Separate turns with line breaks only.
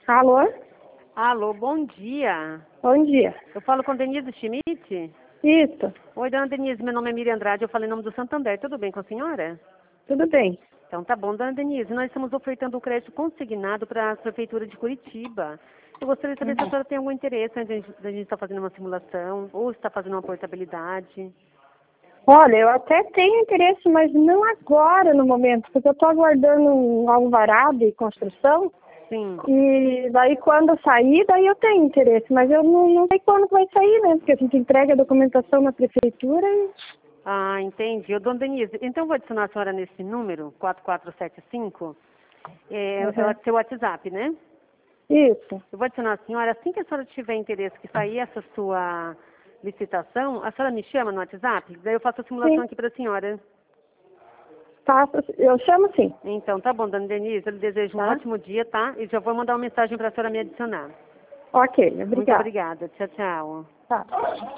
Alô?
Alô, bom dia.
Bom dia.
Eu falo com Denise Schmidt?
Isso,
Oi, dona Denise, meu nome é Miriam Andrade, eu falo em nome do Santander. Tudo bem com a senhora?
tudo bem.
Então tá bom, dona Denise, nós estamos ofertando um crédito consignado para a Prefeitura de Curitiba. Eu gostaria de saber se a senhora tem algum interesse antes da gente estar fazendo uma simulação ou está fazendo uma portabilidade.
Olha, eu até tenho interesse, mas não agora no momento, porque eu estou aguardando um alvará de construção
Sim.
e daí quando sair, daí eu tenho interesse, mas eu não sei quando vai sair, né? Porque a gente entrega a documentação na prefeitura e...
Ah, entendi. Ô, dona Denise, então eu vou adicionar a senhora nesse número, 4475. É o seu WhatsApp, né?
Isso.
Eu vou adicionar a senhora, assim que a senhora tiver interesse que sair essa sua licitação, a senhora me chama no WhatsApp, daí eu faço a simulação
Sim.
aqui para a senhora.
Eu chamo sim.
Então, tá bom, dona Denise, eu lhe desejo um
Tá?
ótimo dia, tá? E já vou mandar uma mensagem para a senhora me adicionar.
Ok,
Muito
obrigada.
obrigada. Tchau, tchau.
Tá.